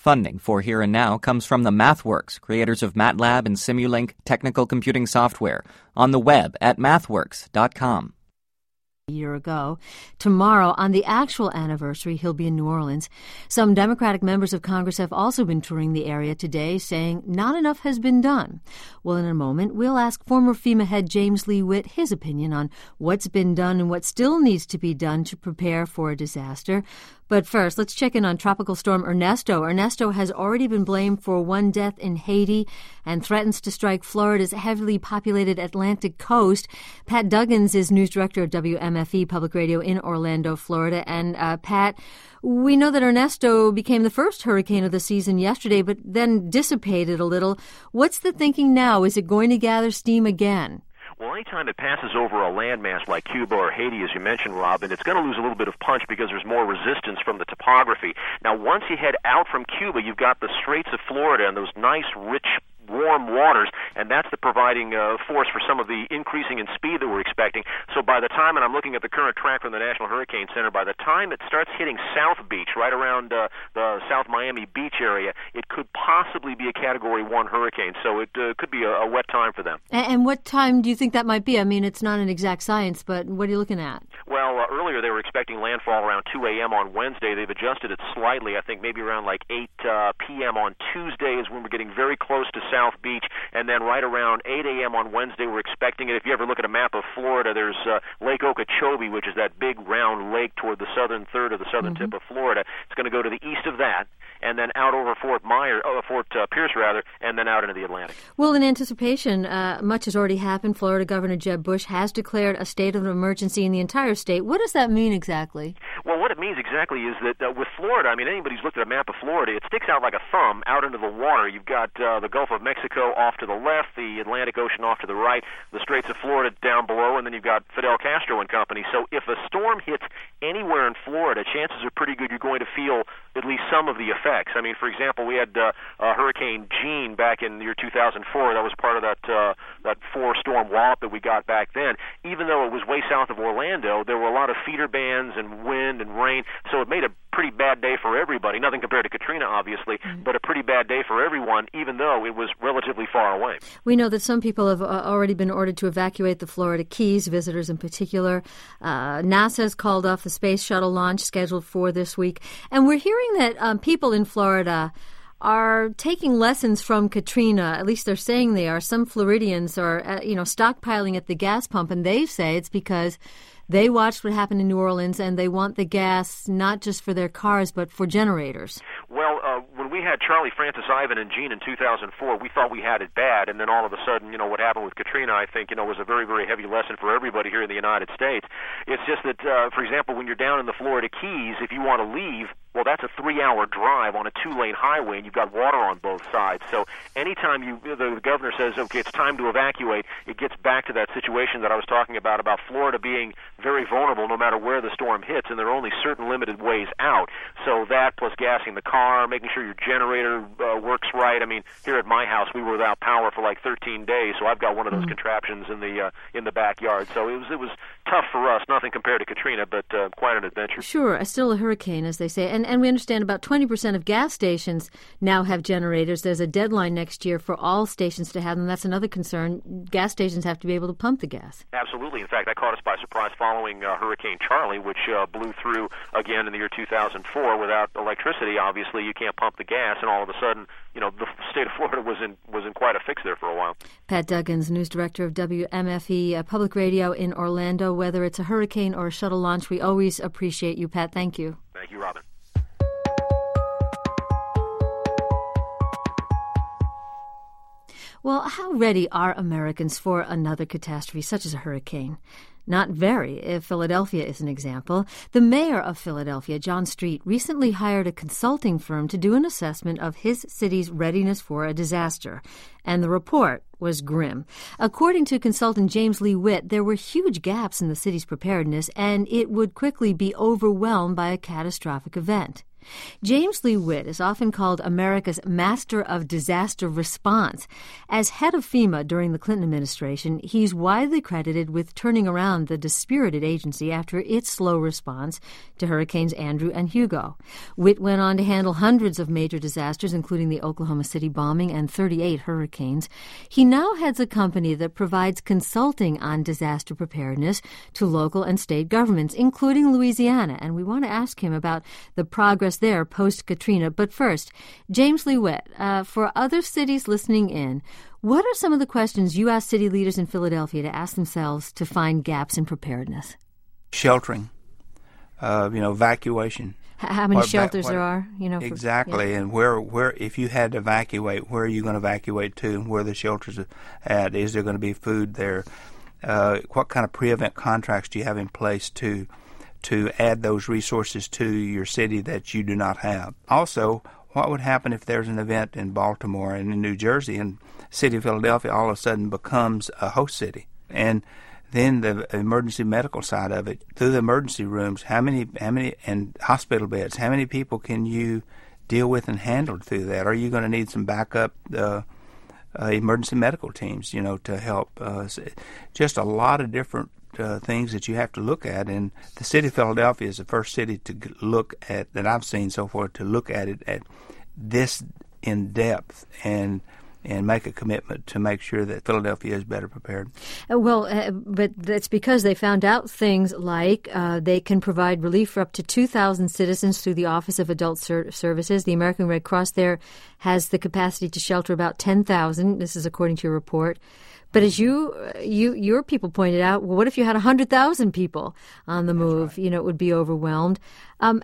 Funding for Here and Now comes from the MathWorks, creators of MATLAB and Simulink technical computing software, on the web at mathworks.com. A year ago. Tomorrow, on the actual anniversary, he'll be in New Orleans. Some Democratic members of Congress have also been touring the area today, saying not enough has been done. Well, in a moment, we'll ask former FEMA head James Lee Witt his opinion on what's been done and what still needs to be done to prepare for a disaster. But first, let's check in on Tropical Storm Ernesto. Ernesto has already been blamed for one death in Haiti and threatens to strike Florida's heavily populated Atlantic coast. Pat Duggins is news director of WMFE Public Radio in Orlando, Florida. And Pat, we know that Ernesto became the first hurricane of the season yesterday, but then dissipated a little. What's the thinking now? Is it going to gather steam again? Well, anytime it passes over a landmass like Cuba or Haiti, as you mentioned, Robin, it's going to lose a little bit of punch because there's more resistance from the topography. Now, once you head out from Cuba, you've got the Straits of Florida and those nice, rich, warm waters, and that's the providing force for some of the increasing in speed that we're expecting. So by the time, and I'm looking at the current track from the National Hurricane Center, by the time it starts hitting South Beach, right around the South Miami Beach area, it could possibly be a Category 1 hurricane. So it could be a wet time for them. And what time do you think that might be? I mean, it's not an exact science, but what are you looking at? Well, earlier they were expecting landfall around 2 a.m. on Wednesday. They've adjusted it slightly. I think maybe around like 8 p.m. on Tuesday is when we're getting very close to South Beach, and then right around 8 a.m. on Wednesday we're expecting it. If you ever look at a map of Florida, there's Lake Okeechobee, which is that big round lake toward the southern third of the southern tip of Florida. It's going to go to the east of that, and then out over Fort Pierce, and then out into the Atlantic. Well, in anticipation, much has already happened. Florida Governor Jeb Bush has declared a state of emergency in the entire state. What does that mean exactly? Well, what it means exactly is that with Florida, I mean, anybody who's looked at a map of Florida, it sticks out like a thumb out into the water. You've got the Gulf of Mexico off to the left, the Atlantic Ocean off to the right, the Straits of Florida down below, and then you've got Fidel Castro and company. So if a storm hits anywhere in Florida, chances are pretty good you're going to feel at least some of the effects. I mean, for example, we had Hurricane Jeanne back in the year 2004. That was part of that four-storm wallop that we got back then. Even though it was way south of Orlando, there were a lot of feeder bands and wind and rain, so it made a pretty bad day for everybody. Nothing compared to Katrina, obviously, but a pretty bad day for everyone, even though it was relatively far away. We know that some people have already been ordered to evacuate the Florida Keys, visitors in particular. NASA has called off the space shuttle launch scheduled for this week. And we're hearing that people in Florida are taking lessons from Katrina. At least they're saying they are. Some Floridians are, stockpiling at the gas pump, and they say it's because they watched what happened in New Orleans, and they want the gas not just for their cars, but for generators. Well, when we had Charlie, Francis, Ivan, and Jeanne in 2004, we thought we had it bad, and then all of a sudden, what happened with Katrina, I think, was a very, very heavy lesson for everybody here in the United States. It's just that, for example, when you're down in the Florida Keys, if you want to leave, well, that's a 3-hour drive on a 2-lane highway, and you've got water on both sides. So anytime the governor says, okay, it's time to evacuate, it gets back to that situation that I was talking about Florida being very vulnerable no matter where the storm hits, and there are only certain limited ways out. So that plus gassing the car, making sure your generator works right. I mean, here at my house, we were without power for like 13 days, so I've got one of those contraptions in the backyard. So it was tough for us, nothing compared to Katrina, but quite an adventure. Sure, still a hurricane, as they say. And we understand about 20% of gas stations now have generators. There's a deadline next year for all stations to have them. That's another concern. Gas stations have to be able to pump the gas. Absolutely. In fact, that caught us by surprise following Hurricane Charlie, which blew through again in the year 2004. Without electricity, obviously, you can't pump the gas, and all of a sudden, the state of Florida was in quite a fix there for a while. Pat Duggins, news director of WMFE Public Radio in Orlando. Whether it's a hurricane or a shuttle launch, we always appreciate you, Pat. Thank you. Thank you, Robin. Well, how ready are Americans for another catastrophe such as a hurricane? Not very, if Philadelphia is an example. The mayor of Philadelphia, John Street, recently hired a consulting firm to do an assessment of his city's readiness for a disaster. And the report was grim. According to consultant James Lee Witt, there were huge gaps in the city's preparedness, and it would quickly be overwhelmed by a catastrophic event. James Lee Witt is often called America's master of disaster response. As head of FEMA during the Clinton administration, he's widely credited with turning around the dispirited agency after its slow response to Hurricanes Andrew and Hugo. Witt went on to handle hundreds of major disasters, including the Oklahoma City bombing and 38 hurricanes. He now heads a company that provides consulting on disaster preparedness to local and state governments, including Louisiana, and we want to ask him about the progress there post-Katrina. But first, James Lee Witt, for other cities listening in, what are some of the questions you ask city leaders in Philadelphia to ask themselves to find gaps in preparedness? Sheltering, evacuation. How many shelters there are? Exactly, and where if you had to evacuate, where are you going to evacuate to, and where are the shelters at? Is there going to be food there? What kind of pre-event contracts do you have in place to add those resources to your city that you do not have? Also, what would happen if there's an event in Baltimore and in New Jersey, and the city of Philadelphia all of a sudden becomes a host city? And then the emergency medical side of it, through the emergency rooms, how many and hospital beds, how many people can you deal with and handle through that? Are you going to need some backup emergency medical teams, to help? Just a lot of different things that you have to look at, and the city of Philadelphia is the first city to look at, that I've seen so far, to look at it at this in depth and make a commitment to make sure that Philadelphia is better prepared. But that's because they found out things like they can provide relief for up to 2,000 citizens through the Office of Adult Services. The American Red Cross there has the capacity to shelter about 10,000. This is according to your report. But as your people pointed out, well, what if you had 100,000 people on the move? Right. It would be overwhelmed. And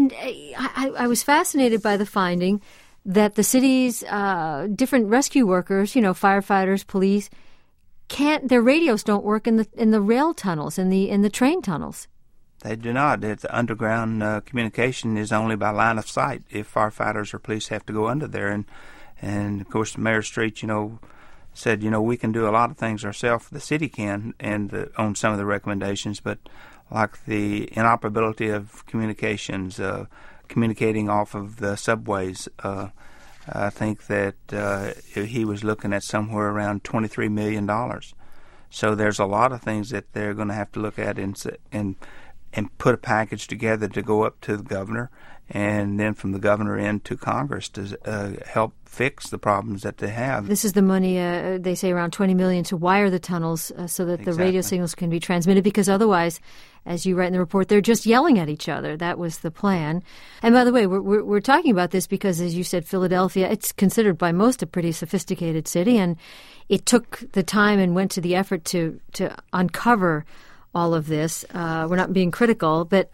I was fascinated by the finding that the city's different rescue workers, firefighters, police, their radios don't work in the rail tunnels, in the train tunnels. They do not. The underground communication is only by line of sight if firefighters or police have to go under there. And of course, Mayor Street, said, we can do a lot of things ourselves. The city can, and on some of the recommendations, but like the inoperability of communications, communicating off of the subways. I think that he was looking at somewhere around $23 million. So there's a lot of things that they're going to have to look at and put a package together to go up to the governor, and then from the governor into Congress to help fix the problems that they have. This is the money, they say around $20 million to wire the tunnels so that the radio signals can be transmitted, because otherwise, as you write in the report, they're just yelling at each other. That was the plan. And by the way, we're talking about this because, as you said, Philadelphia, it's considered by most a pretty sophisticated city, and it took the time and went to the effort to uncover all of this. We're not being critical, but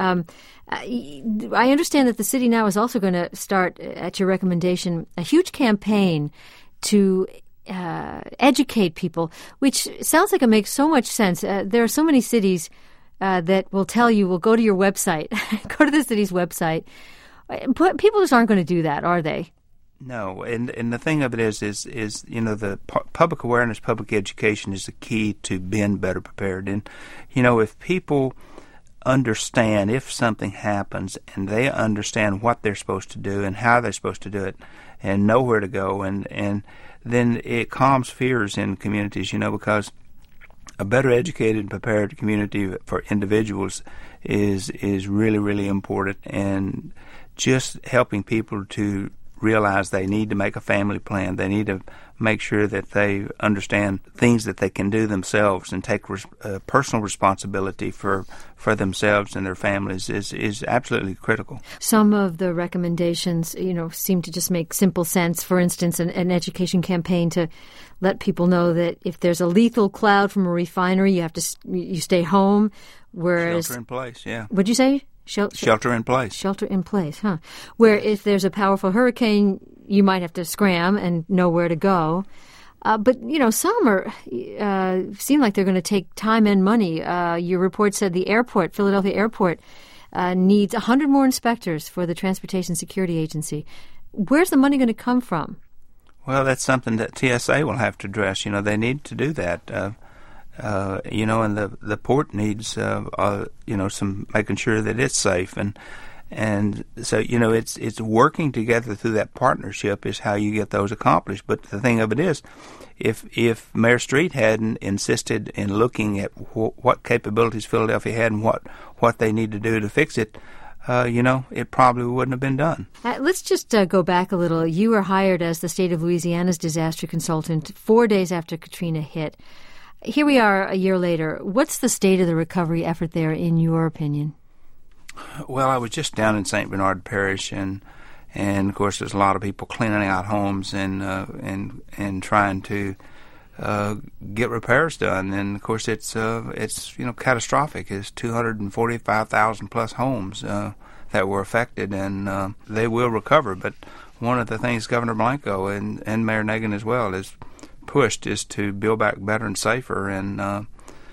I understand that the city now is also going to start, at your recommendation, a huge campaign to educate people, which sounds like it makes so much sense. There are so many cities that will tell you, well, go to your website, go to the city's website. People just aren't going to do that, are they? No, and the thing of it is the public awareness, public education is the key to being better prepared. And, if people understand if something happens and they understand what they're supposed to do and how they're supposed to do it and know where to go, and then it calms fears in communities, because a better educated and prepared community for individuals is really, really important, and just helping people to realize they need to make a family plan. They need to make sure that they understand things that they can do themselves and take personal responsibility for themselves and their families is absolutely critical. Some of the recommendations, seem to just make simple sense. For instance, an education campaign to let people know that if there's a lethal cloud from a refinery, you stay home. Whereas shelter in place, yeah. What'd you say? Shelter in place. Shelter in place, huh? Where if there's a powerful hurricane, you might have to scram and know where to go. But, some seem like they're going to take time and money. Your report said the airport, Philadelphia Airport, needs 100 more inspectors for the Transportation Security Agency. Where's the money going to come from? Well, that's something that TSA will have to address. They need to do that. And the port needs, some making sure that it's safe. And so, it's working together through that partnership is how you get those accomplished. But the thing of it is, if Mayor Street hadn't insisted in looking at what capabilities Philadelphia had and what they need to do to fix it, it probably wouldn't have been done. Let's just go back a little. You were hired as the state of Louisiana's disaster consultant 4 days after Katrina hit. Here we are a year later. What's the state of the recovery effort there, in your opinion? Well, I was just down in St. Bernard Parish, and of course there's a lot of people cleaning out homes and trying to get repairs done. And of course it's catastrophic. It's 245,000 plus homes that were affected, and they will recover. But one of the things Governor Blanco and Mayor Nagin as well is pushed is to build back better and safer, and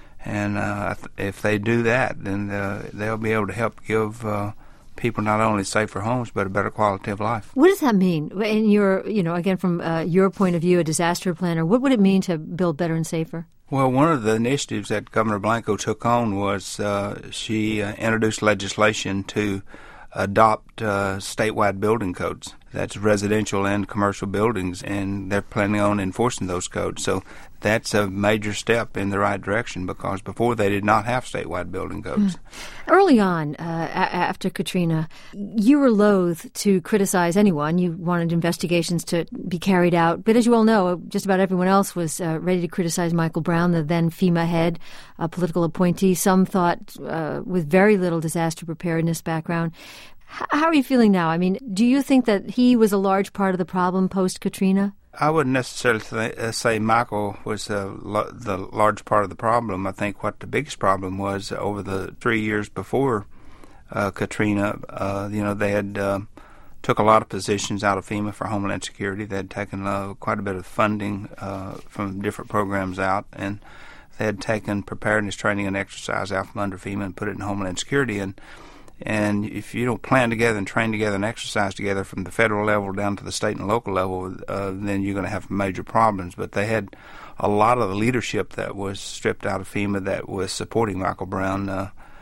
if they do that, then they'll be able to help give people not only safer homes but a better quality of life. What does that mean? In your, again, from your point of view, a disaster planner, what would it mean to build better and safer? Well, one of the initiatives that Governor Blanco took on was she introduced legislation to adopt statewide building codes. That's residential and commercial buildings, and they're planning on enforcing those codes. So that's a major step in the right direction, because before they did not have statewide building codes. Early on, after Katrina, you were loath to criticize anyone. You wanted investigations to be carried out. But as you all know, just about everyone else was ready to criticize Michael Brown, the then FEMA head, a political appointee. Some thought with very little disaster preparedness background. How are you feeling now? I mean, do you think that he was a large part of the problem post-Katrina? I wouldn't necessarily say Michael was the large part of the problem. I think what the biggest problem was over the 3 years before Katrina, they had took a lot of positions out of FEMA for Homeland Security. They had taken quite a bit of funding from different programs out, and they had taken preparedness training and exercise out from under FEMA and put it in Homeland Security. And if you don't plan together and train together and exercise together from the federal level down to the state and local level, then you're going to have major problems. But they had a lot of the leadership that was stripped out of FEMA that was supporting Michael Brown,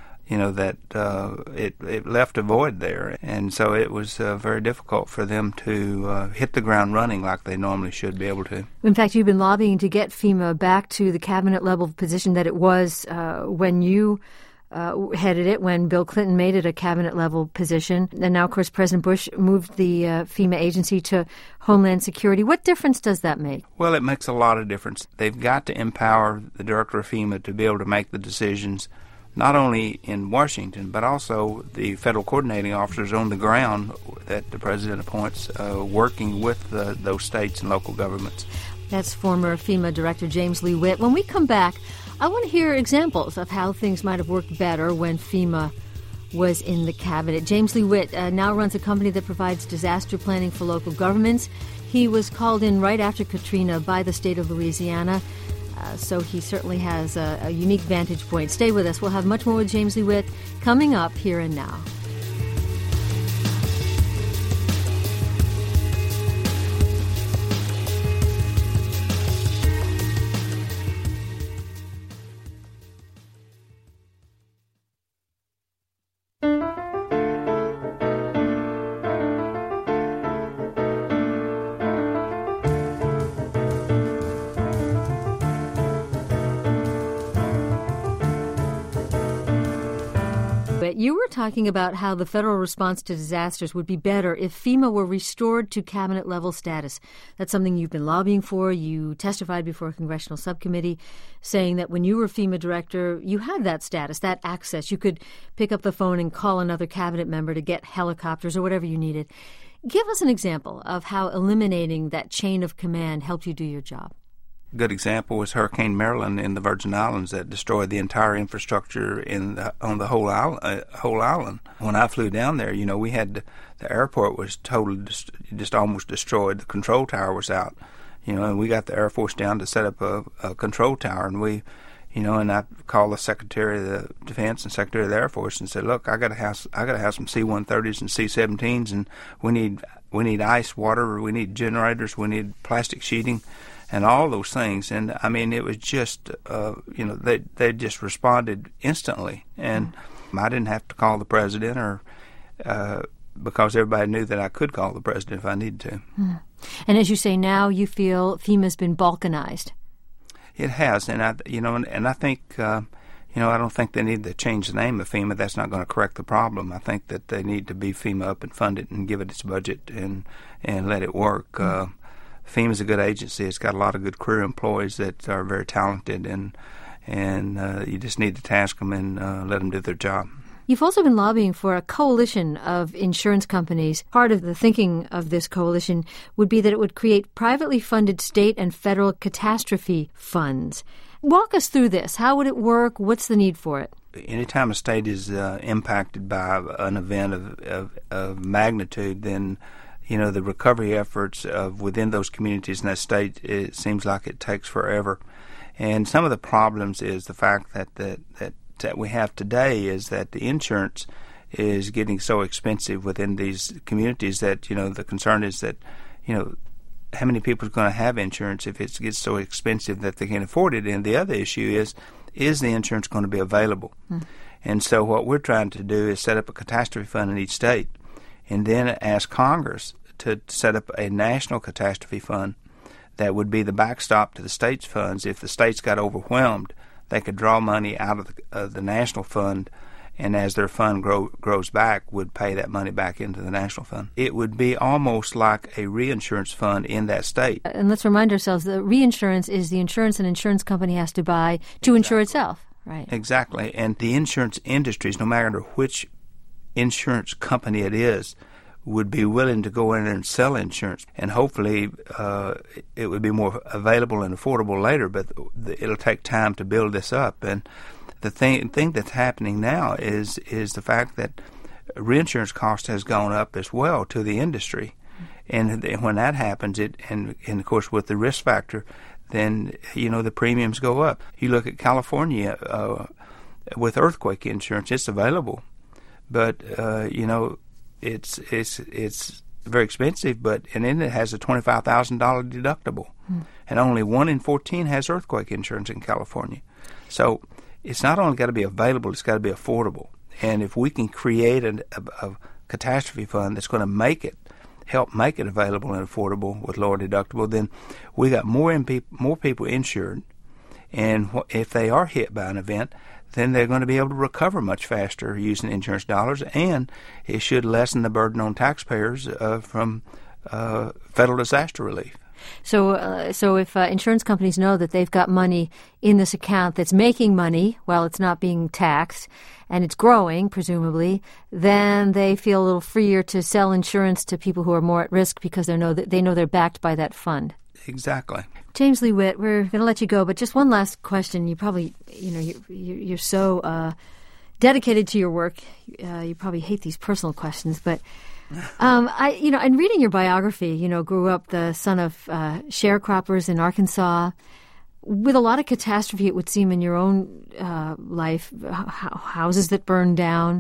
it left a void there. And so it was very difficult for them to hit the ground running like they normally should be able to. In fact, you've been lobbying to get FEMA back to the cabinet-level position that it was when you headed it, when Bill Clinton made it a cabinet-level position. And now, of course, President Bush moved the FEMA agency to Homeland Security. What difference does that make? Well, it makes a lot of difference. They've got to empower the director of FEMA to be able to make the decisions, not only in Washington, but also the federal coordinating officers on the ground that the president appoints, working with those states and local governments. That's former FEMA Director James Lee Witt. When we come back, I want to hear examples of how things might have worked better when FEMA was in the cabinet. James Lee Witt now runs a company that provides disaster planning for local governments. He was called in right after Katrina by the state of Louisiana, so he certainly has a unique vantage point. Stay with us. We'll have much more with James Lee Witt coming up here and now. You were talking about how the federal response to disasters would be better if FEMA were restored to cabinet-level status. That's something you've been lobbying for. You testified before a congressional subcommittee saying that when you were FEMA director, you had that status, that access. You could pick up the phone and call another cabinet member to get helicopters or whatever you needed. Give us an example of how eliminating that chain of command helped you do your job. A good example was Hurricane Marilyn in the Virgin Islands that destroyed the entire infrastructure on the whole island. When I flew down there, we had the airport was totally just almost destroyed. The control tower was out, and we got the Air Force down to set up a control tower, and and I called the Secretary of the Defense and Secretary of the Air Force and said, "Look, I got to have some C-130s and C-17s, and we need ice water, we need generators, we need plastic sheeting." And all those things, and I mean, it was just, they just responded instantly, and I didn't have to call the president or because everybody knew that I could call the president if I needed to. And as you say, now you feel FEMA's been balkanized. It has, and I think, I don't think they need to change the name of FEMA. That's not going to correct the problem. I think that they need to be FEMA up and fund it and give it its budget and let it work. FEMA's a good agency. It's got a lot of good career employees that are very talented, and you just need to task them and let them do their job. You've also been lobbying for a coalition of insurance companies. Part of the thinking of this coalition would be that it would create privately funded state and federal catastrophe funds. Walk us through this. How would it work? What's the need for it? Anytime a state is impacted by an event of magnitude, then the recovery efforts within those communities in that state, it seems like it takes forever. And some of the problems is the fact that we have today is that the insurance is getting so expensive within these communities that, the concern is that, how many people are going to have insurance if it gets so expensive that they can't afford it? And the other issue is the insurance going to be available? And so what we're trying to do is set up a catastrophe fund in each state and then ask Congress to set up a national catastrophe fund that would be the backstop to the states' funds. If the states got overwhelmed, they could draw money out of the national fund, and as their fund grows back, would pay that money back into the national fund. It would be almost like a reinsurance fund in that state. And let's remind ourselves that reinsurance is the insurance an insurance company has to buy to insure itself. Right. Exactly. And the insurance industries, no matter which insurance company it is, would be willing to go in there and sell insurance. And hopefully it would be more available and affordable later, but it'll take time to build this up. And the thing that's happening now is the fact that reinsurance cost has gone up as well to the industry. And when that happens, and of course with the risk factor, then, the premiums go up. You look at California with earthquake insurance, it's available. But, it's very expensive, and then it has a $25,000 deductible. And only 1 in 14 has earthquake insurance in California. So it's not only got to be available, it's got to be affordable. And if we can create a catastrophe fund that's going to help make it available and affordable with lower deductible, then we got more people insured. And if they are hit by an event, then they're going to be able to recover much faster using insurance dollars, and it should lessen the burden on taxpayers from federal disaster relief. So if insurance companies know that they've got money in this account that's making money while it's not being taxed, and it's growing, presumably, then they feel a little freer to sell insurance to people who are more at risk because they know they're backed by that fund. Exactly. James Lee Witt, we're going to let you go, but just one last question. You probably, you're so dedicated to your work. You probably hate these personal questions, but in reading your biography, grew up the son of sharecroppers in Arkansas. With a lot of catastrophe, it would seem, in your own life, houses that burned down.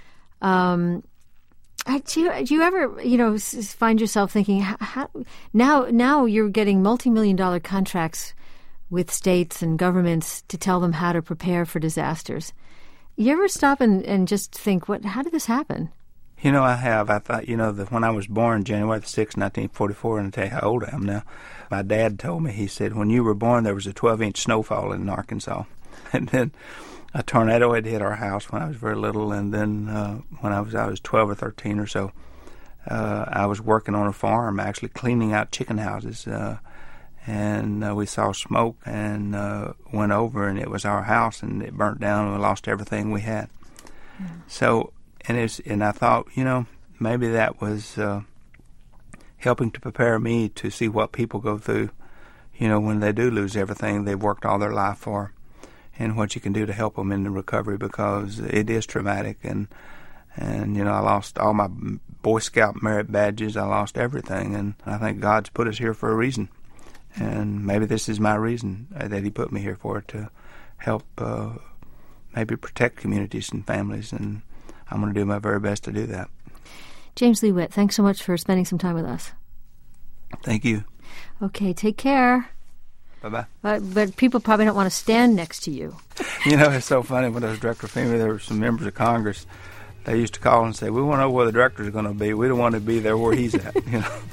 Do you ever, find yourself thinking, how, now you're getting multi-million-dollar contracts with states and governments to tell them how to prepare for disasters? You ever stop and just think, how did this happen? I have. I thought, that when I was born January the 6th, 1944, and I'll tell you how old I am now, my dad told me, he said, when you were born, there was a 12-inch snowfall in Arkansas. And then a tornado had hit our house when I was very little, and then when I was 12 or 13 or so, I was working on a farm, actually cleaning out chicken houses, and we saw smoke and went over, and it was our house, and it burnt down, and we lost everything we had. So, and I thought, maybe that was helping to prepare me to see what people go through, when they do lose everything they've worked all their life for, and what you can do to help them in the recovery, because it is traumatic. And I lost all my Boy Scout merit badges. I lost everything, and I think God's put us here for a reason. And maybe this is my reason that He put me here for, to help maybe protect communities and families, and I'm going to do my very best to do that. James Lee Witt, thanks so much for spending some time with us. Thank you. Okay, take care. Bye-bye. But people probably don't want to stand next to you. It's so funny. When I was director of FEMA, there were some members of Congress they used to call and say, "We want to know where the director's going to be. We don't want to be there where he's at." You know.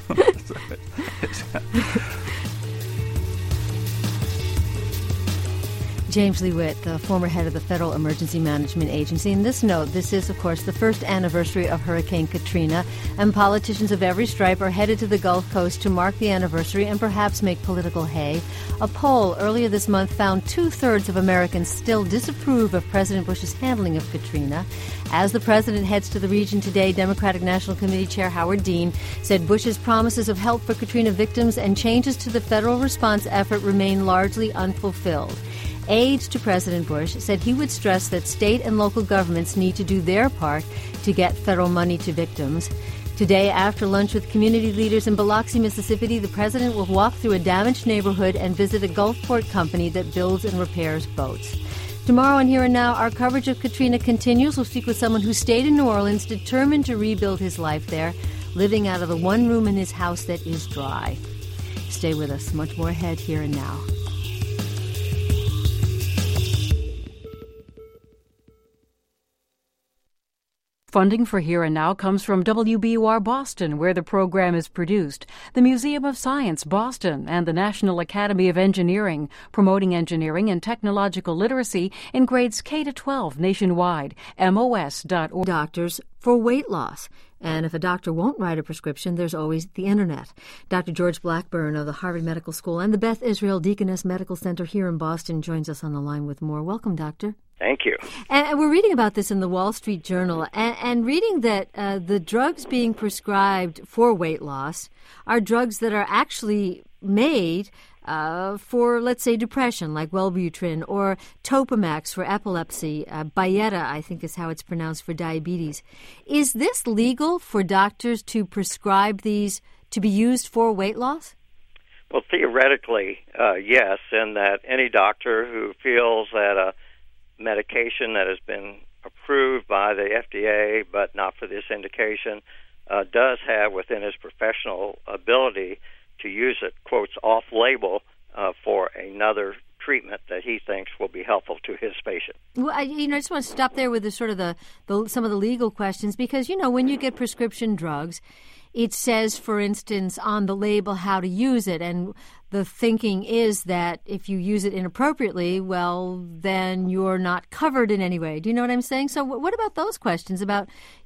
James Lee Witt, the former head of the Federal Emergency Management Agency. In this note, this is, of course, the first anniversary of Hurricane Katrina, and politicians of every stripe are headed to the Gulf Coast to mark the anniversary and perhaps make political hay. A poll earlier this month found 2/3 of Americans still disapprove of President Bush's handling of Katrina. As the president heads to the region today, Democratic National Committee Chair Howard Dean said Bush's promises of help for Katrina victims and changes to the federal response effort remain largely unfulfilled. Aides to President Bush said he would stress that state and local governments need to do their part to get federal money to victims. Today, after lunch with community leaders in Biloxi, Mississippi, the president will walk through a damaged neighborhood and visit a Gulfport company that builds and repairs boats. Tomorrow on Here and Now, our coverage of Katrina continues. We'll speak with someone who stayed in New Orleans, determined to rebuild his life there, living out of the one room in his house that is dry. Stay with us. Much more ahead Here and Now. Funding for Here and Now comes from WBUR Boston, where the program is produced, the Museum of Science Boston, and the National Academy of Engineering, promoting engineering and technological literacy in grades K-12 nationwide. MOS.org. Doctors for weight loss. And if a doctor won't write a prescription, there's always the Internet. Dr. George Blackburn of the Harvard Medical School and the Beth Israel Deaconess Medical Center here in Boston joins us on the line with more. Welcome, Doctor. Thank you. And we're reading about this in the Wall Street Journal and reading that the drugs being prescribed for weight loss are drugs that are actually made for, let's say, depression, like Wellbutrin, or Topamax for epilepsy, Byetta, I think is how it's pronounced, for diabetes. Is this legal for doctors to prescribe these to be used for weight loss? Well, theoretically, yes, in that any doctor who feels that a medication that has been approved by the FDA but not for this indication does have within his professional ability to use it, quotes, off-label for another treatment that he thinks will be helpful to his patient. Well, I just want to stop there with some of the legal questions, because, when you get prescription drugs, it says, for instance, on the label how to use it, and the thinking is that if you use it inappropriately, well, then you're not covered in any way. Do you know what I'm saying? So what about those questions about,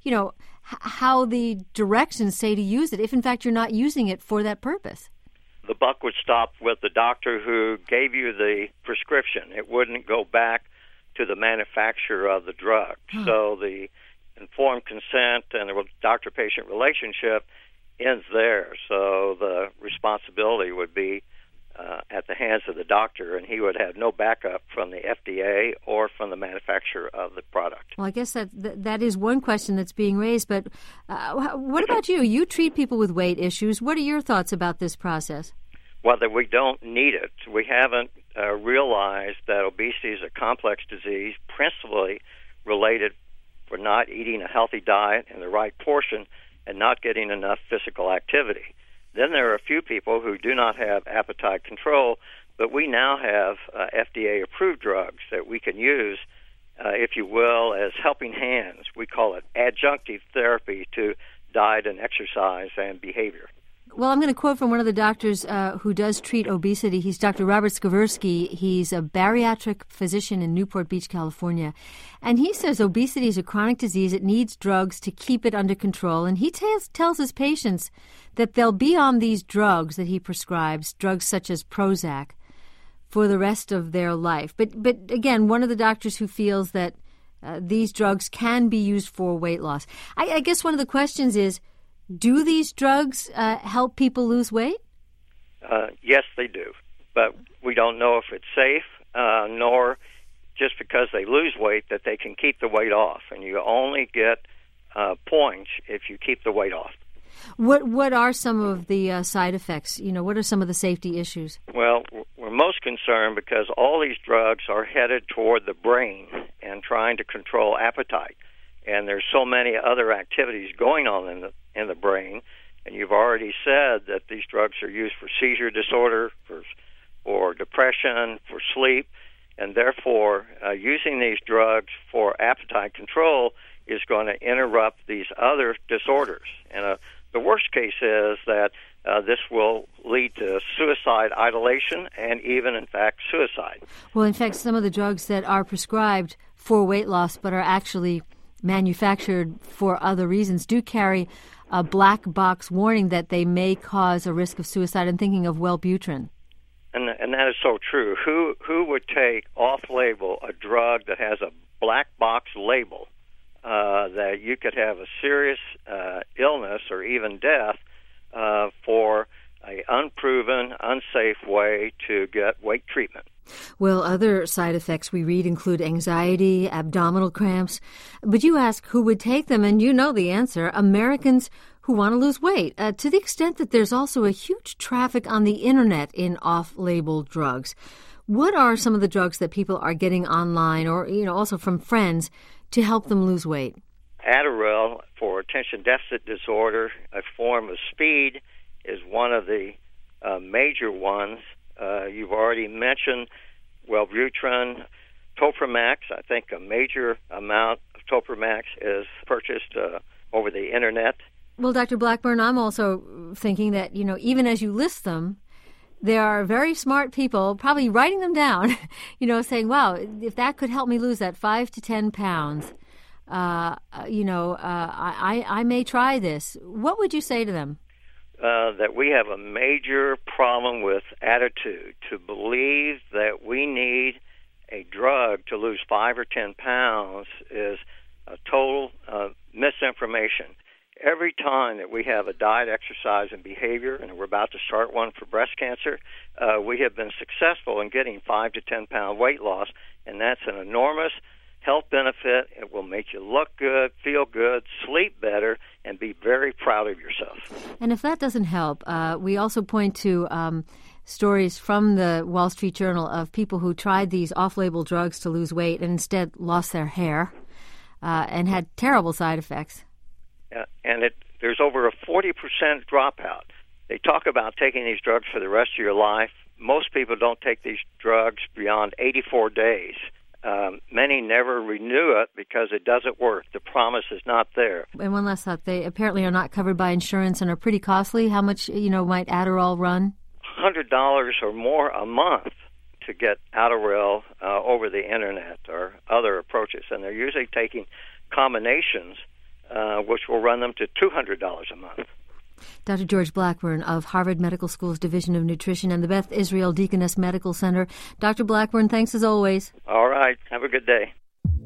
how the directions say to use it, if in fact you're not using it for that purpose? The buck would stop with the doctor who gave you the prescription. It wouldn't go back to the manufacturer of the drug. So the informed consent and the doctor-patient relationship ends there. So the responsibility would be at the hands of the doctor, and he would have no backup from the FDA or from the manufacturer of the product. Well, I guess that is one question that's being raised, but what about you? You treat people with weight issues. What are your thoughts about this process? Well, that we don't need it. We haven't realized that obesity is a complex disease, principally related for not eating a healthy diet in the right portion and not getting enough physical activity. Then there are a few people who do not have appetite control, but we now have FDA-approved drugs that we can use, if you will, as helping hands. We call it adjunctive therapy to diet and exercise and behavior. Well, I'm going to quote from one of the doctors who does treat obesity. He's Dr. Robert Skwersky. He's a bariatric physician in Newport Beach, California. And he says obesity is a chronic disease. It needs drugs to keep it under control. And he tells his patients that they'll be on these drugs that he prescribes, drugs such as Prozac, for the rest of their life. But again, one of the doctors who feels that these drugs can be used for weight loss. I guess one of the questions is, do these drugs help people lose weight? Yes, they do. But we don't know if it's safe, nor just because they lose weight that they can keep the weight off. And you only get points if you keep the weight off. What are some of the side effects? What are some of the safety issues? Well, we're most concerned because all these drugs are headed toward the brain and trying to control appetite. And there's so many other activities going on in the brain. And you've already said that these drugs are used for seizure disorder, for depression, for sleep. And therefore, using these drugs for appetite control is going to interrupt these other disorders. And the worst case is that this will lead to suicide ideation and even, in fact, suicide. Well, in fact, some of the drugs that are prescribed for weight loss but are actually manufactured for other reasons do carry a black box warning that they may cause a risk of suicide. I'm thinking of Wellbutrin. And that is so true. Who would take off-label a drug that has a black box label that you could have a serious illness or even death for an unproven, unsafe way to get weight treatment? Well, other side effects we read include anxiety, abdominal cramps. But you ask who would take them, and you know the answer: Americans who want to lose weight, to the extent that there's also a huge traffic on the Internet in off-label drugs. What are some of the drugs that people are getting online or, also from friends to help them lose weight? Adderall for attention deficit disorder, a form of speed, is one of the major ones. You've already mentioned Wellbutrin, Topamax. I think a major amount of Topamax is purchased over the Internet. Well, Dr. Blackburn, I'm also thinking that, even as you list them, there are very smart people probably writing them down, saying, wow, if that could help me lose that 5 to 10 pounds, I may try this. What would you say to them? That we have a major problem with attitude. To believe that we need a drug to lose 5 or 10 pounds is a total misinformation. Every time that we have a diet, exercise, and behavior, and we're about to start one for breast cancer, we have been successful in getting 5 to 10 pound weight loss, and that's an enormous health benefit. It will make you look good, feel good, sleep better, and be very proud of yourself. And if that doesn't help, we also point to stories from the Wall Street Journal of people who tried these off-label drugs to lose weight and instead lost their hair and had terrible side effects. And there's over a 40% dropout. They talk about taking these drugs for the rest of your life. Most people don't take these drugs beyond 84 days. Many never renew it because it doesn't work. The promise is not there. And one last thought, they apparently are not covered by insurance and are pretty costly. How much, might Adderall run? $100 or more a month to get Adderall over the Internet or other approaches. And they're usually taking combinations which will run them to $200 a month. Dr. George Blackburn of Harvard Medical School's Division of Nutrition and the Beth Israel Deaconess Medical Center. Dr. Blackburn, thanks as always. All right. Have a good day.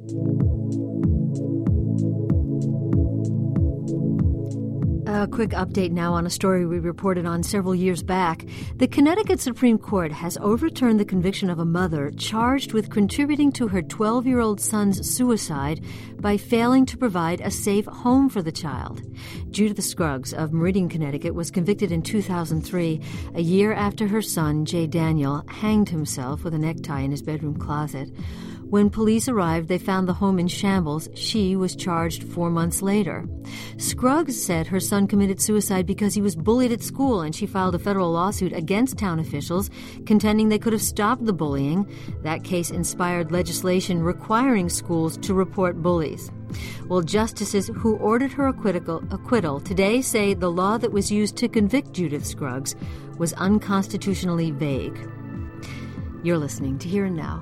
A quick update now on a story we reported on several years back. The Connecticut Supreme Court has overturned the conviction of a mother charged with contributing to her 12-year-old son's suicide by failing to provide a safe home for the child. Judith Scruggs of Meridian, Connecticut, was convicted in 2003, a year after her son, Jay Daniel, hanged himself with a necktie in his bedroom closet. When police arrived, they found the home in shambles. She was charged 4 months later. Scruggs said her son committed suicide because he was bullied at school, and she filed a federal lawsuit against town officials, contending they could have stopped the bullying. That case inspired legislation requiring schools to report bullies. Well, justices who ordered her acquittal today say the law that was used to convict Judith Scruggs was unconstitutionally vague. You're listening to Here and Now.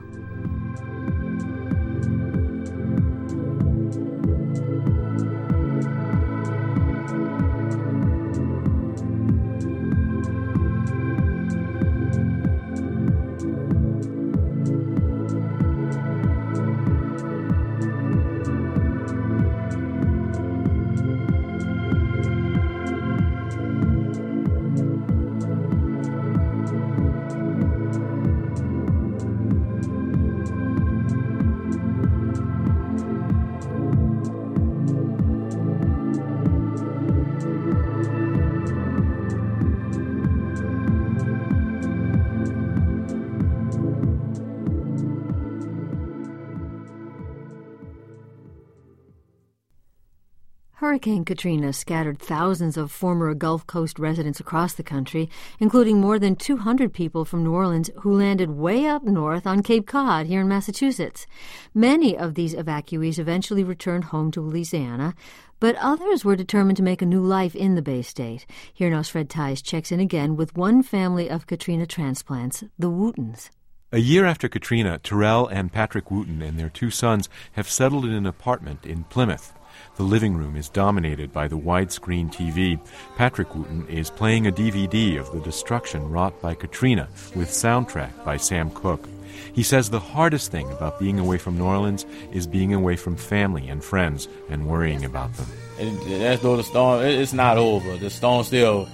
Hurricane Katrina scattered thousands of former Gulf Coast residents across the country, including more than 200 people from New Orleans who landed way up north on Cape Cod here in Massachusetts. Many of these evacuees eventually returned home to Louisiana, but others were determined to make a new life in the Bay State. Here now's Fred Tice checks in again with one family of Katrina transplants, the Wootens. A year after Katrina, Terrell and Patrick Wooten and their 2 sons have settled in an apartment in Plymouth. The living room is dominated by the widescreen TV. Patrick Wooten is playing a DVD of the destruction wrought by Katrina with soundtrack by Sam Cooke. He says the hardest thing about being away from New Orleans is being away from family and friends and worrying about them. That's though the storm, it's not over. The storm still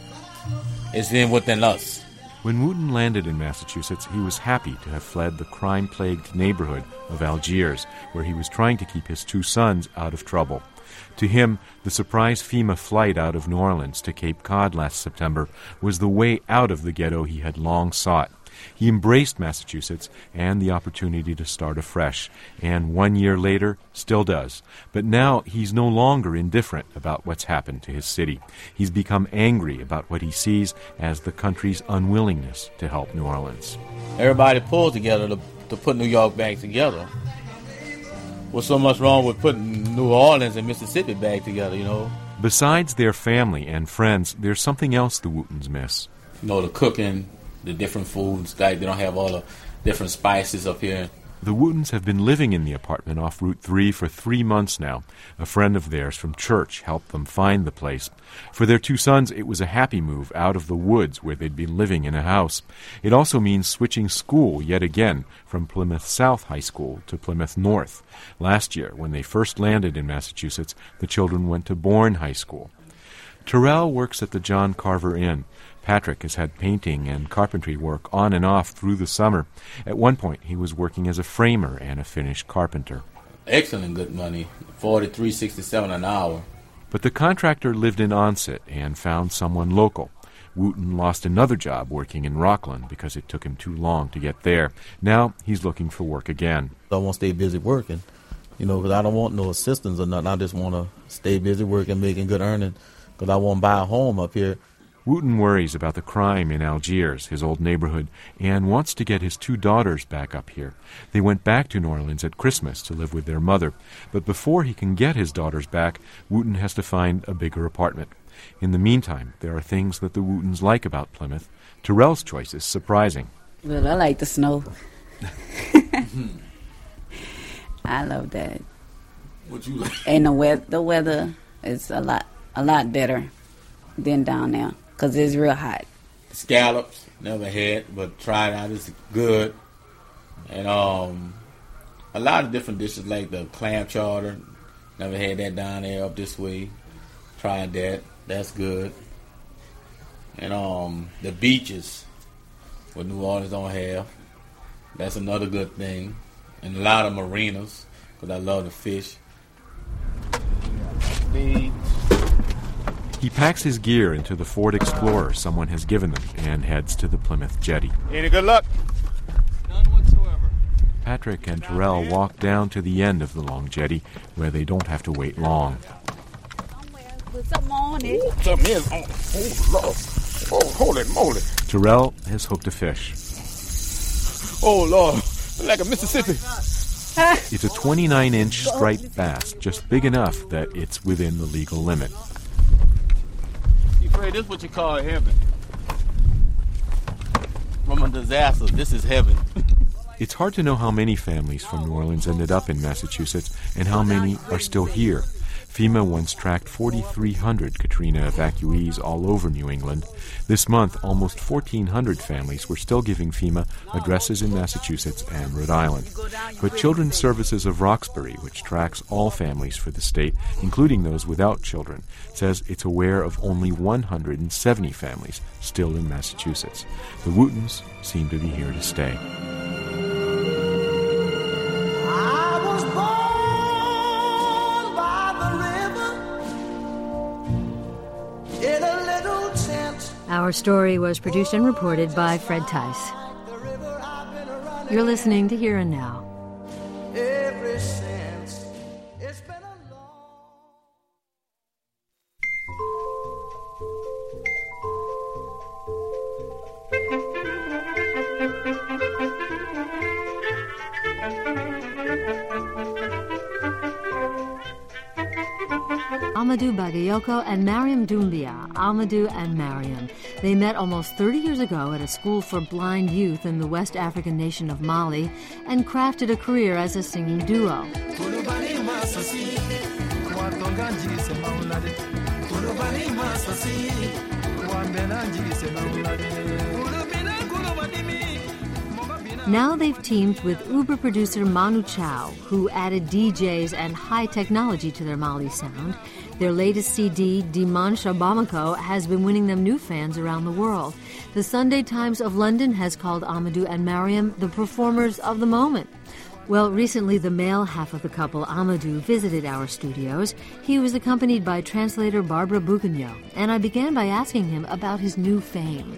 is in within us. When Wooten landed in Massachusetts, he was happy to have fled the crime-plagued neighborhood of Algiers, where he was trying to keep his 2 sons out of trouble. To him, the surprise FEMA flight out of New Orleans to Cape Cod last September was the way out of the ghetto he had long sought. He embraced Massachusetts and the opportunity to start afresh, and 1 year later, still does. But now he's no longer indifferent about what's happened to his city. He's become angry about what he sees as the country's unwillingness to help New Orleans. Everybody pulled together to put New York back together. What's so much wrong with putting New Orleans and Mississippi back together, you know? Besides their family and friends, there's something else the Wootens miss. You know, the cooking, the different foods, like they don't have all the different spices up here. The Wootens have been living in the apartment off Route 3 for 3 months now. A friend of theirs from church helped them find the place. For their 2 sons, it was a happy move out of the woods where they'd been living in a house. It also means switching school yet again from Plymouth South High School to Plymouth North. Last year, when they first landed in Massachusetts, the children went to Bourne High School. Terrell works at the John Carver Inn. Patrick has had painting and carpentry work on and off through the summer. At one point, he was working as a framer and a finished carpenter. Excellent good money, $43.67 an hour. But the contractor lived in Onset and found someone local. Wooten lost another job working in Rockland because it took him too long to get there. Now he's looking for work again. I want to stay busy working, because I don't want no assistance or nothing. I just want to stay busy working, making good earning, because I want to buy a home up here. Wooten worries about the crime in Algiers, his old neighborhood, and wants to get his 2 daughters back up here. They went back to New Orleans at Christmas to live with their mother. But before he can get his daughters back, Wooten has to find a bigger apartment. In the meantime, there are things that the Wootens like about Plymouth. Terrell's choice is surprising. Well, I like the snow. I love that. What you like? And the weather is a lot better than down there, because it's real hot. Scallops, never had, but tried out. It's good. And a lot of different dishes like the clam chowder. Never had that down there up this way. Tried that. That's good. And the beaches, what New Orleans don't have. That's another good thing. And a lot of marinas, because I love the fish. He packs his gear into the Ford Explorer someone has given them and heads to the Plymouth jetty. Any good luck? None whatsoever. Patrick and Terrell walk down to the end of the long jetty where they don't have to wait long. Put something on it. Something is on. Oh, Lord. Oh, holy moly. Terrell has hooked a fish. Oh, Lord. Like a Mississippi. It's a 29-inch striped bass, just big enough that it's within the legal limit. You afraid this is what you call heaven? From a disaster, this is heaven. It's hard to know how many families from New Orleans ended up in Massachusetts and how many are still here. FEMA once tracked 4,300 Katrina evacuees all over New England. This month, almost 1,400 families were still giving FEMA addresses in Massachusetts and Rhode Island. But Children's Services of Roxbury, which tracks all families for the state, including those without children, says it's aware of only 170 families still in Massachusetts. The Wootens seem to be here to stay. Our story was produced and reported by Fred Tice. You're listening to Here and Now. Amadou Bagayoko and Mariam Doumbia, Amadou and Mariam. They met almost 30 years ago at a school for blind youth in the West African nation of Mali and crafted a career as a singing duo. Now they've teamed with Uber producer Manu Chao, who added DJs and high technology to their Mali sound. Their latest CD, Dimanche à Bamako, has been winning them new fans around the world. The Sunday Times of London has called Amadou and Mariam the performers of the moment. Well, recently the male half of the couple, Amadou, visited our studios. He was accompanied by translator Barbara Bouguignon, and I began by asking him about his new fame.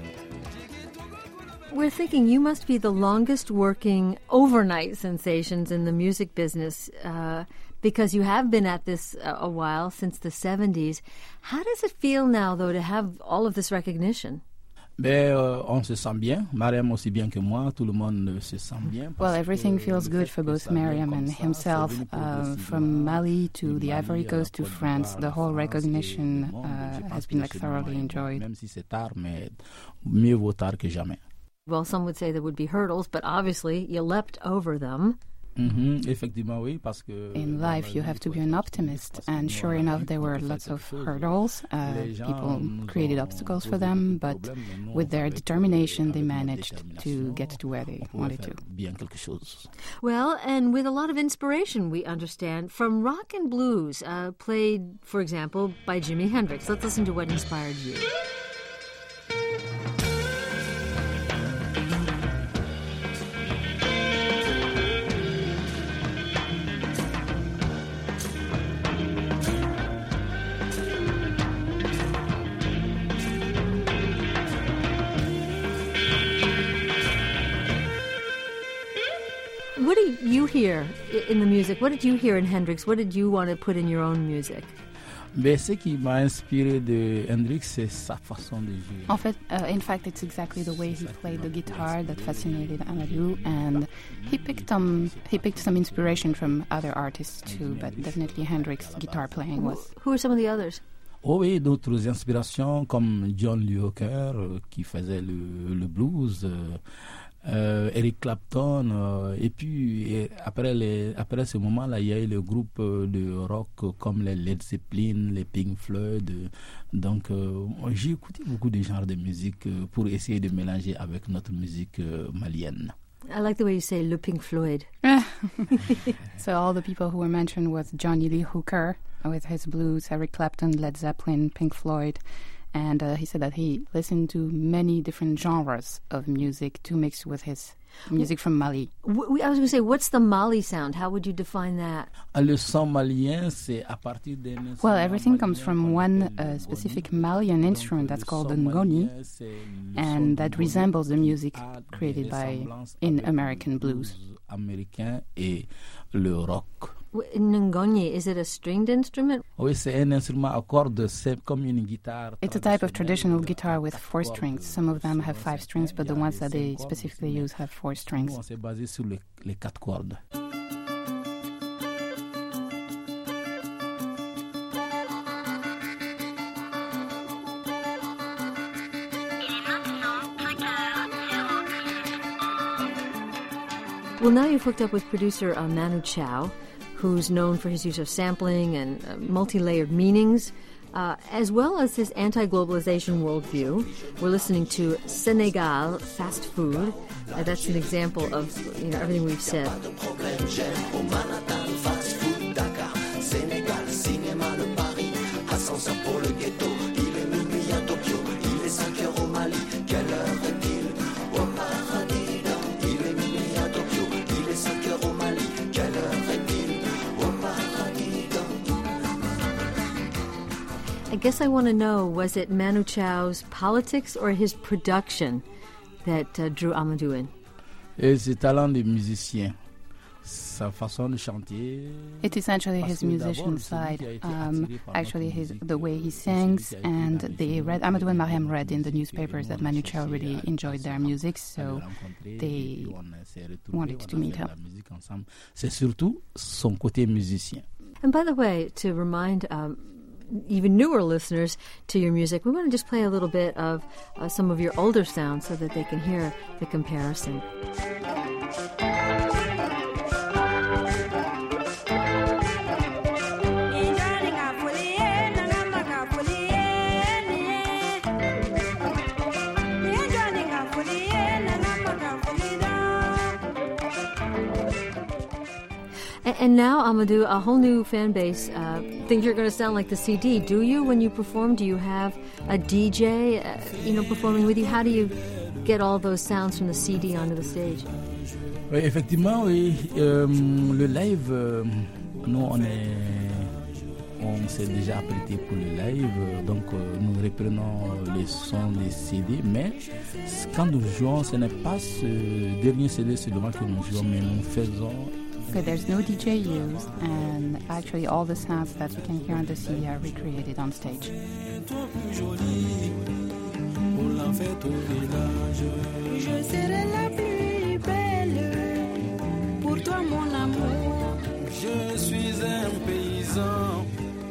We're thinking you must be the longest working overnight sensations in the music business because you have been at this a while, since the 70s. How does it feel now, though, to have all of this recognition? On se sent bien, Mariam aussi bien que moi, tout le monde se sent bien. Well, everything feels good for both Mariam and himself. From Mali to the Ivory Coast to France, the whole recognition has been thoroughly enjoyed. Même si c'est tard, mais mieux vaut tard que jamais. Well, some would say there would be hurdles, but obviously you leapt over them. In life, you have to be an optimist, and sure enough, there were lots of hurdles. People created obstacles for them, but with their determination, they managed to get to where they wanted to. Well, and with a lot of inspiration, we understand, from rock and blues, played, for example, by Jimi Hendrix. Let's listen to what inspired you. What do you hear in the music? What did you hear in Hendrix? What did you want to put in your own music? Ce qui m'a inspiré de Hendrix, c'est sa façon de jouer. In fact, it's exactly the way he played the guitar that fascinated Amadou, and he picked some inspiration from other artists too, but definitely Hendrix's guitar playing was. Who are some of the others? Oh oui, d'autres inspirations comme John Lee Hooker qui faisait le blues. Eric Clapton, et puis après ce moment-là, il y a eu le groupe de rock comme les Led Zeppelin, les Pink Floyd. Donc, j'ai écouté beaucoup de genres de musique pour essayer de mélanger avec notre musique malienne. I like the way you say Le Pink Floyd. So all the people who were mentioned was Johnny Lee Hooker with his blues, Eric Clapton, Led Zeppelin, Pink Floyd. And he said that he listened to many different genres of music to mix with his music from Mali. I was going to say, what's the Mali sound? How would you define that? Le son malien, c'est à partir d'un. Well, everything comes from one specific Malian instrument that's called the ngoni, and that resembles the music created in American blues. Américain et le rock. Ngoni, is it a stringed instrument? Oui, c'est un instrument à cordes, c'est comme une guitare. It's a type of traditional guitar with 4 strings. Some of them have 5 strings, but the ones that they specifically use have 4 strings. C'est basé sur les 4 cordes. Well, now you've hooked up with producer Manu Chao, who's known for his use of sampling and multi-layered meanings, as well as his anti-globalization worldview. We're listening to Senegal Fast Food. That's an example of everything we've said. I guess I want to know, was it Manu Chao's politics or his production that drew Amadou in? C'est talent de musicien. Sa façon de chanter. It's essentially his musician side. Actually, the way he sings, and Amadou and Mariam read in the newspapers that Manu Chao really enjoyed their music, so they wanted to meet him. C'est surtout son côté musicien. And by the way, to remind even newer listeners to your music, we want to just play a little bit of some of your older sounds so that they can hear the comparison. And now, Amadou, a whole new fan base think you're going to sound like the CD. Do you, when you perform, do you have a DJ, performing with you? How do you get all those sounds from the CD onto the stage? Oui, effectivement, oui. Le live, nous, on s'est déjà apprêté pour le live, donc nous reprenons les sons des CD, mais quand nous jouons, ce n'est pas ce dernier CD seulement que nous jouons, mais nous faisons... Okay, there's no DJ used, and actually all the sounds that you can hear on the CD are recreated on stage. Je serai la plus belle pour toi, mon amour. Je suis un paysan.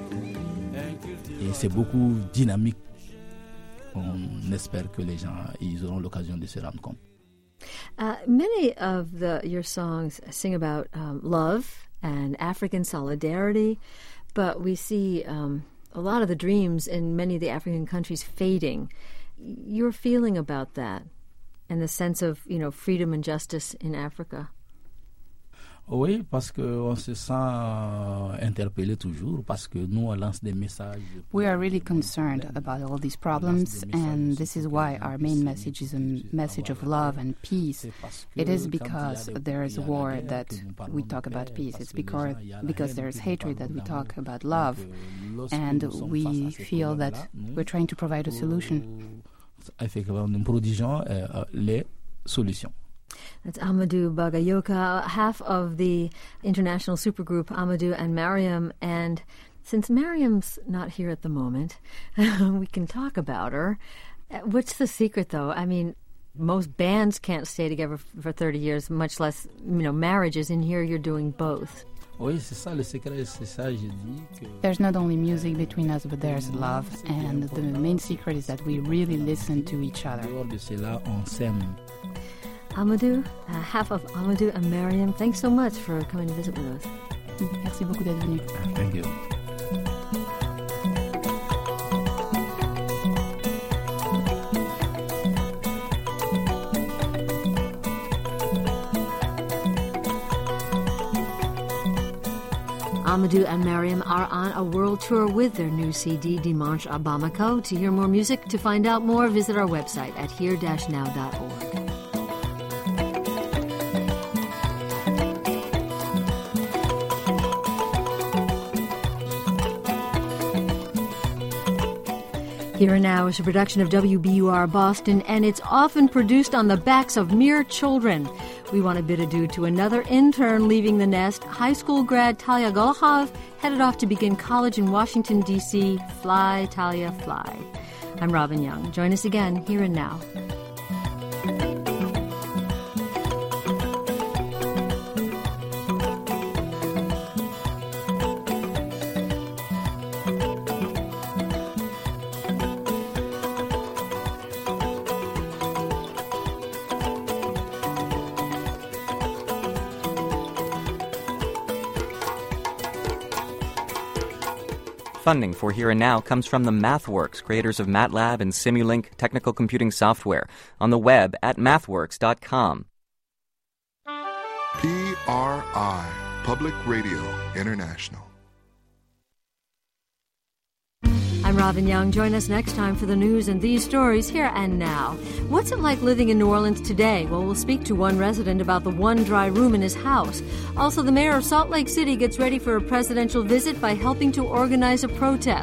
Et c'est beaucoup dynamique. On espère que les gens ils auront l'occasion de se rendre compte. Many of your songs sing about love and African solidarity, but we see a lot of the dreams in many of the African countries fading. Your feeling about that and the sense of, freedom and justice in Africa? Oui, parce qu'on se sent interpellé toujours, parce que nous, on lance des messages. We are really concerned about all these problems, and this is why our main message is a message of love and peace. It is because there is war that we talk about peace. It's because there is hatred that we talk about love, and we feel that we're trying to provide a solution. Effectivement, nous produisons les solutions. That's Amadou Bagayoka, half of the international supergroup Amadou and Mariam. And since Mariam's not here at the moment, we can talk about her. What's the secret, though? I mean, most bands can't stay together for 30 years, much less, marriages. In here, you're doing both. Oui, c'est ça le secret, c'est ça, je dis que... There's not only music between us, but there's love. And the main secret is that we really listen to each other. Dehors de cela, on s'aime. Amadou, half of Amadou and Mariam, thanks so much for coming to visit with us. Merci beaucoup d'être venu. Thank you. Amadou and Mariam are on a world tour with their new CD, Dimanche à Bamako. To hear more music, to find out more, visit our website at here-now.org. Here and Now is a production of WBUR Boston, and it's often produced on the backs of mere children. We want to bid adieu to another intern leaving the nest. High school grad Talia Golhov headed off to begin college in Washington, D.C. Fly, Talia, fly. I'm Robin Young. Join us again here and Now. Funding for Here and Now comes from the MathWorks, creators of MATLAB and Simulink technical computing software, on the web at mathworks.com. PRI, Public Radio International. I'm Robin Young. Join us next time for the news and these stories here and now. What's it like living in New Orleans today? Well, we'll speak to one resident about the one dry room in his house. Also, the mayor of Salt Lake City gets ready for a presidential visit by helping to organize a protest.